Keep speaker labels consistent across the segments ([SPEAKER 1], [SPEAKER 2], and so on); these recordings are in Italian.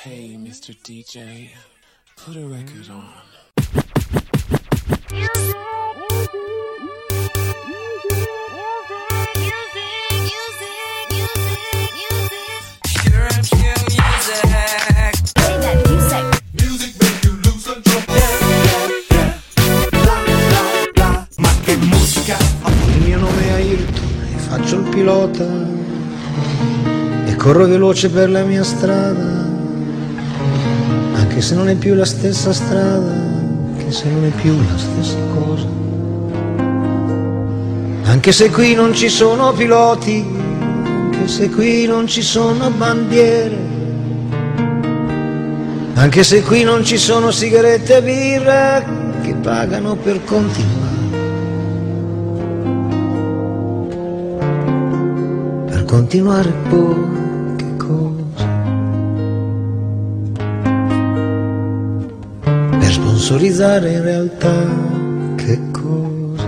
[SPEAKER 1] Hey, Mr. DJ, put a record on.
[SPEAKER 2] Music make you lose control. Ma che musica!
[SPEAKER 3] Il mio nome è Ayrton e faccio il pilota e corro veloce per la mia strada, anche se non è più la stessa strada, anche se non è più la stessa cosa, anche se qui non ci sono piloti, anche se qui non ci sono bandiere, anche se qui non ci sono sigarette e birra che pagano per continuare. Per continuare poi che cosa? Per sponsorizzare in realtà che cosa?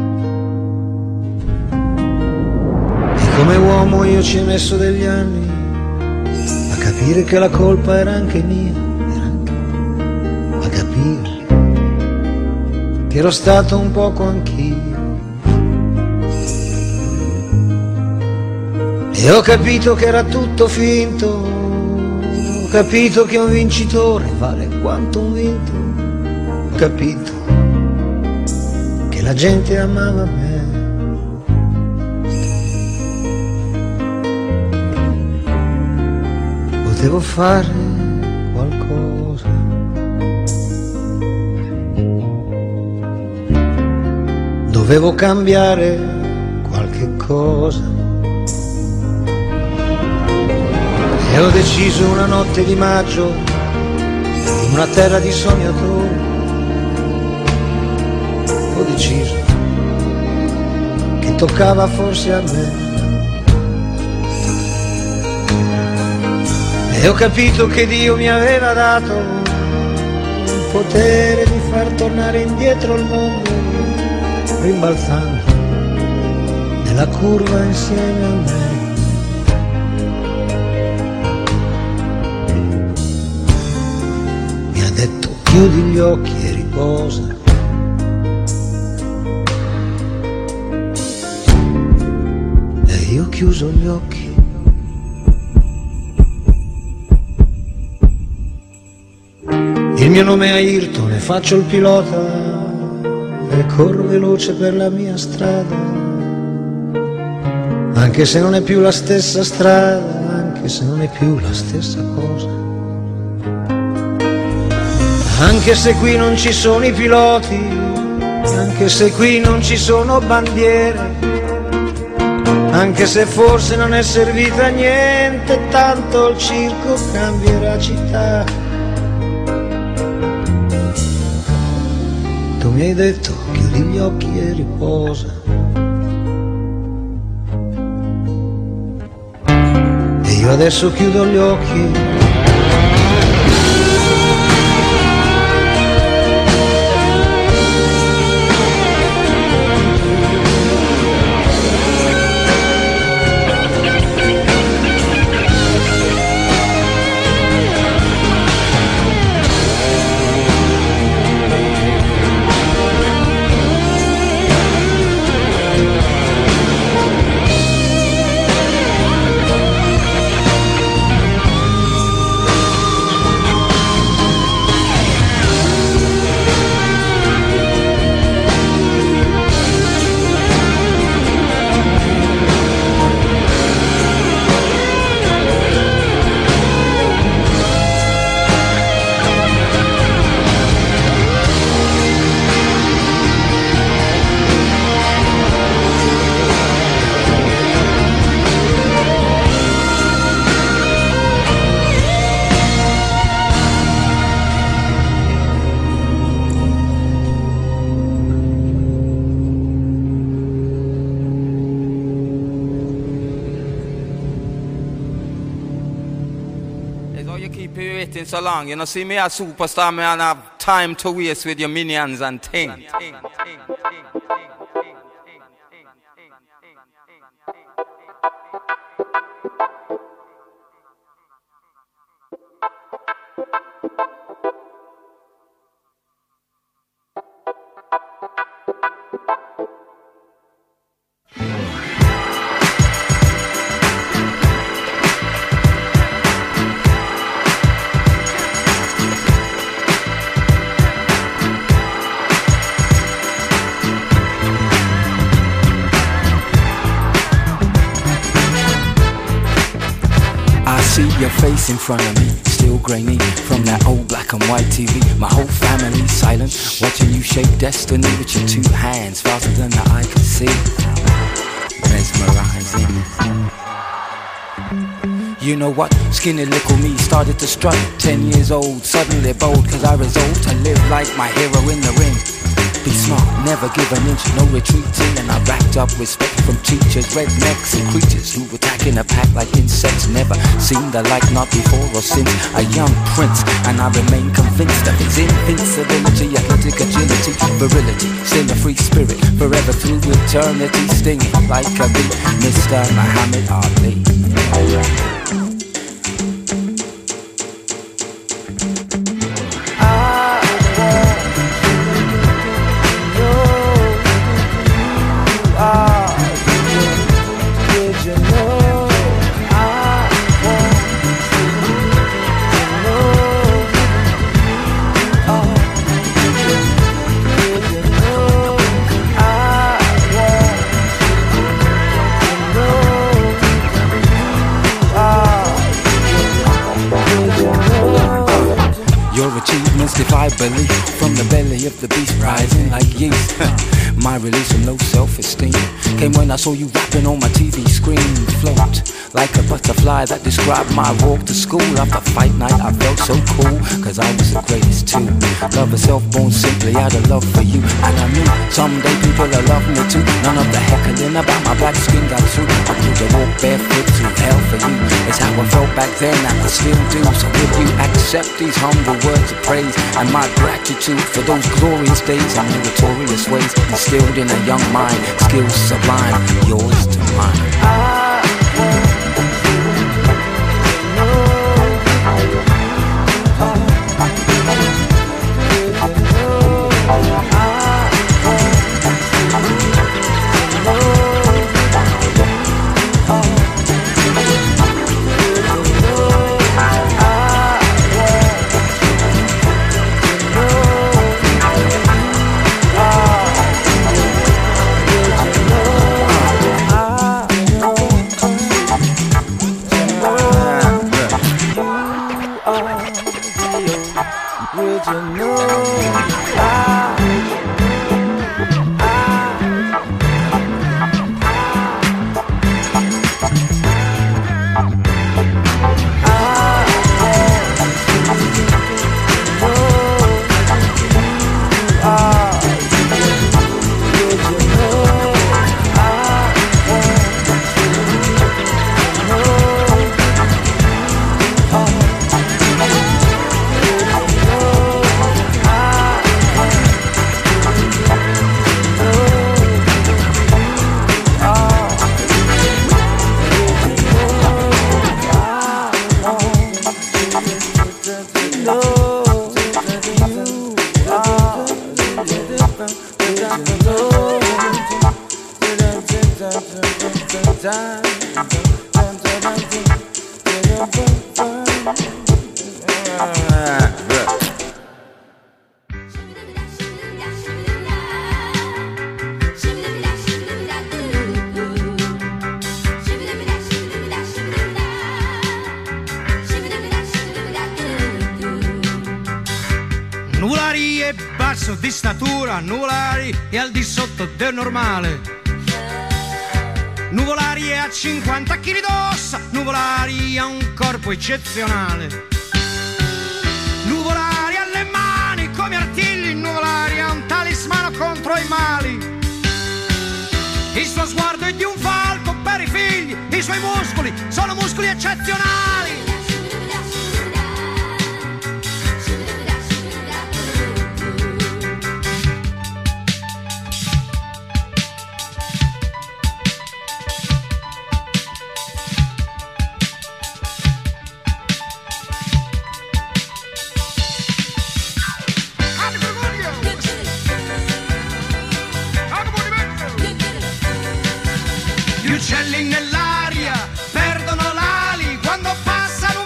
[SPEAKER 3] E come uomo io ci ho messo degli anni a capire che la colpa era anche mia, a capire che ero stato un poco anch'io. E ho capito che era tutto finto, ho capito che un vincitore vale quanto un vinto, ho capito che la gente amava me. Potevo fare qualcosa. Dovevo cambiare qualche cosa. E ho deciso una notte di maggio, in una terra di sognatori, ho deciso che toccava forse a me. E ho capito che Dio mi aveva dato il potere di far tornare indietro il mondo, rimbalzando nella curva insieme a me. Chiudi gli occhi e riposa. E io ho chiuso gli occhi. Il mio nome è Ayrton e faccio il pilota e corro veloce per la mia strada, anche se non è più la stessa strada, anche se non è più la stessa cosa, anche se qui non ci sono i piloti, anche se qui non ci sono bandiere, anche se forse non è servita a niente, tanto il circo cambierà città. Tu mi hai detto chiudi gli occhi e riposa, e io adesso chiudo gli occhi.
[SPEAKER 4] So long, you know, see me a superstar, me and have time to waste with your minions and things.
[SPEAKER 5] face in front of me, still grainy from that old black and white TV. My whole family silent, watching you shape destiny with your two hands, faster than the eye can see. Mesmerizing. You know what? Skinny little me started to strut. 10 years old, suddenly bold, cause I resolved to live like my hero in the ring. Be smart, never give an inch, no retreating. And I racked up respect from teachers, rednecks and creatures who attack in a pack like insects. Never seen the like, not before or since. A young prince, and I remain convinced of his invincibility, athletic agility, virility. Still a free spirit, forever through eternity, stinging like a bee. Mr. Muhammad Ali. Defy belief from the belly of the beast, rising like yeast. My release from low self-esteem came when I saw you rapping on my TV screen. Float like a butterfly that described my walk to school. After fight night I felt so cool, cause I was the greatest too. Love herself born simply out of love for you. And I knew someday people will love me too. None of the heckling about my black skin got through. I knew to walk barefoot through hell for you. It's how I felt back then and I still do. So will you accept these humble words of praise and my gratitude for those glorious days and meritorious ways instilled in a young mind, skills sublime, yours to mine.
[SPEAKER 6] Nuvolari e basso di statura, nuvolari e al di sotto del normale. Nuvolari e a 50 kg d'ossa, nuvolari ha un corpo eccezionale. Nuvolari alle mani come artigli, nuvolari ha un talismano contro i mali. Il suo sguardo è di un falco per i figli, i suoi muscoli sono muscoli eccezionali. Gli uccelli nell'aria perdono l'ali quando passano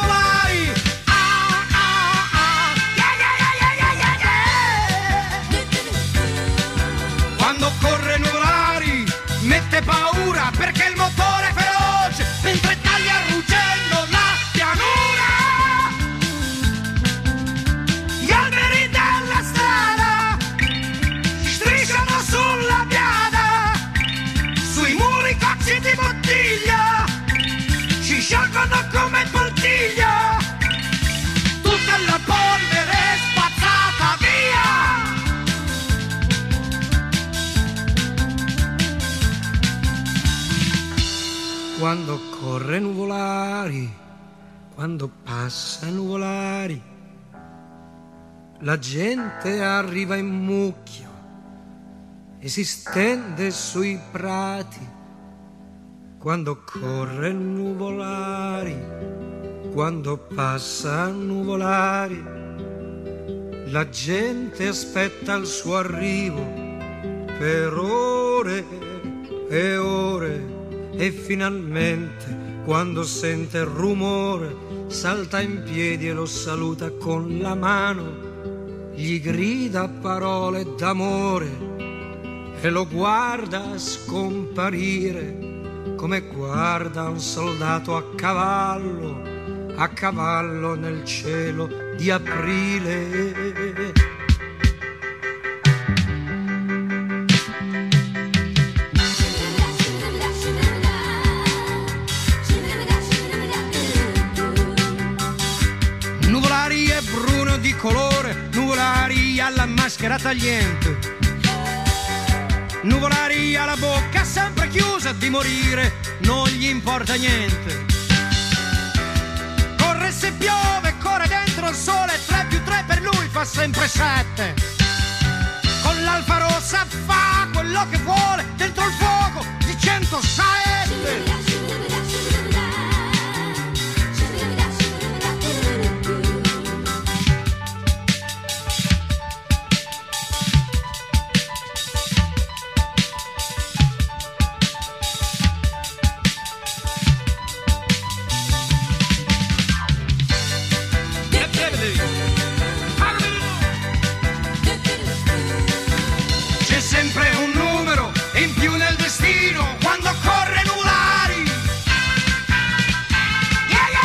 [SPEAKER 3] quando corre nuvolari, quando passa nuvolari, la gente arriva in mucchio e si stende sui prati. Quando corre nuvolari, quando passa nuvolari, la gente aspetta il suo arrivo per ore e ore, e finalmente quando sente il rumore salta in piedi e lo saluta con la mano, gli grida parole d'amore e lo guarda scomparire come guarda un soldato a cavallo nel cielo di aprile.
[SPEAKER 6] Nuvolari è bruno di colore, nuvolari alla maschera tagliente, nuvolari ha la bocca sempre chiusa, di morire non gli importa niente. Corre se piove, corre dentro il sole, 3 più 3 per lui fa sempre 7. Con l'alfa rossa fa quello che vuole, dentro il fuoco di 107. C'è sempre un numero in più nel destino quando corre nuvolari. Yeah, yeah,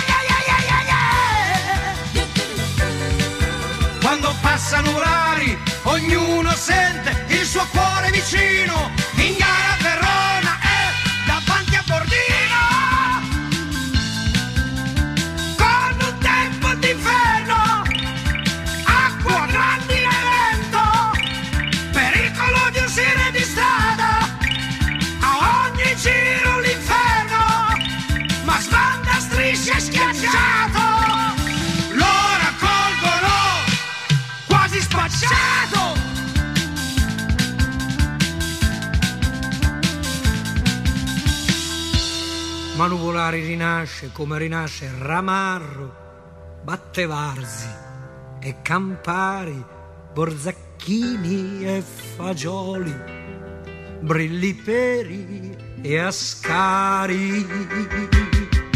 [SPEAKER 6] yeah, yeah, yeah, yeah. Quando passa nuvolari ognuno sente il suo cuore vicino. In gara a Verona e davanti a Bordino, con un tempo d'inferno, acqua grandine e vento, pericolo di uscire di strada, a ogni giro l'inferno, ma sbanda strisce schiacciato, lo raccolgono quasi spacciato.
[SPEAKER 3] Ma nuvolari rinasce come rinasce Ramarro, Battevarsi e Campari, Borzacchini e Fagioli, Brilliperi e Ascari.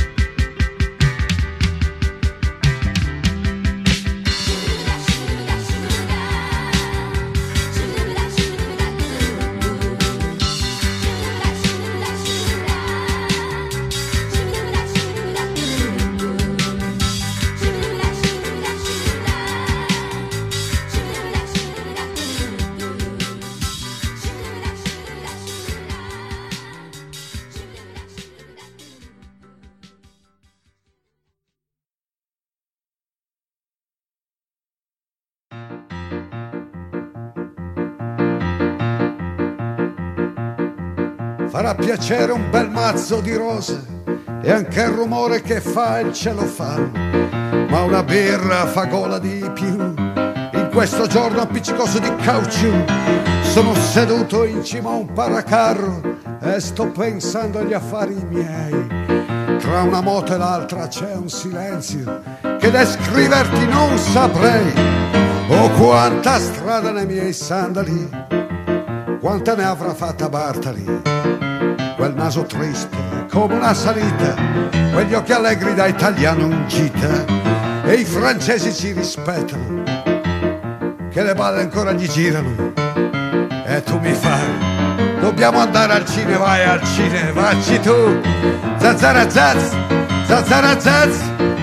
[SPEAKER 7] Farà piacere un bel mazzo di rose e anche il rumore che fa il celofano, ma una birra fa gola di più. In questo giorno appiccicoso di caucciù sono seduto in cima a un paracarro e sto pensando agli affari miei. Tra una moto e l'altra c'è un silenzio che descriverti non saprei. Oh, quanta strada nei miei sandali, quanta ne avrà fatta Bartali. Quel naso triste come una salita, quegli occhi allegri da italiano in gita, e i francesi ci rispettano, che le balle ancora gli girano. E tu mi fai, dobbiamo andare al cinema, vai al cinema, vacci tu. Zazzarazaz, zazzarazaz,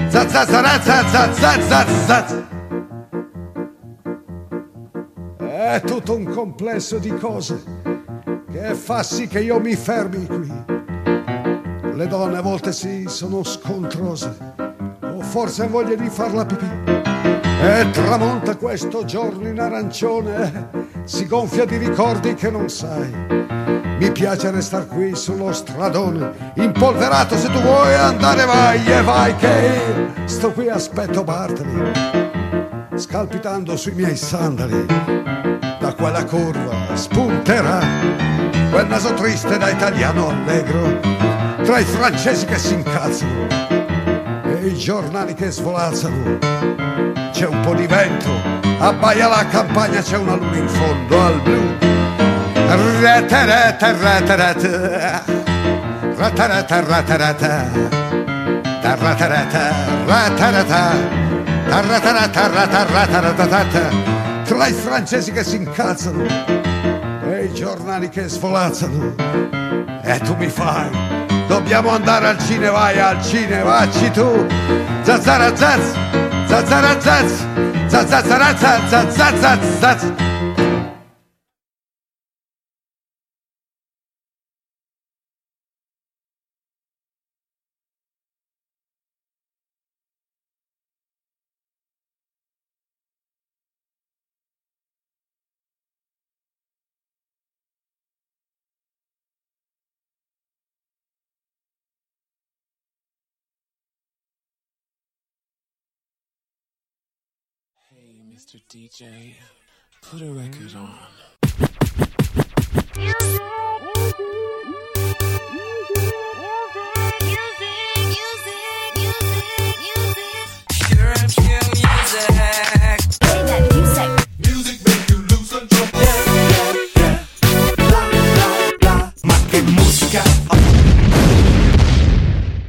[SPEAKER 7] zazzarazaz. È tutto un complesso di cose che fa sì che io mi fermi qui. Le donne a volte sì sono scontrose, o forse hanno voglia di farla pipì. E tramonta questo giorno in arancione, si gonfia di ricordi che non sai. Mi piace restar qui sullo stradone, impolverato, se tu vuoi andare vai e vai che sto qui aspetto Bartoli, scalpitando sui miei sandali. Da quella curva spunterà quel naso triste da italiano allegro, tra i francesi che si incazzano e i giornali che svolazzano. C'è un po' di vento, abbaia la campagna, c'è una luna in fondo al blu. Ratarata, ratarata, ratarata, ratarata, ratarata, ratarata, ratarata, ratarata, tra i francesi che si incazzano e i giornali che svolazzano. E tu mi fai, dobbiamo andare al cinema, vai al cinema, vacci tu. Zazzara zazz, zazzara zazz, zazzara zazz, zazzara zazz.
[SPEAKER 1] Hey, Mr. DJ, put a record on.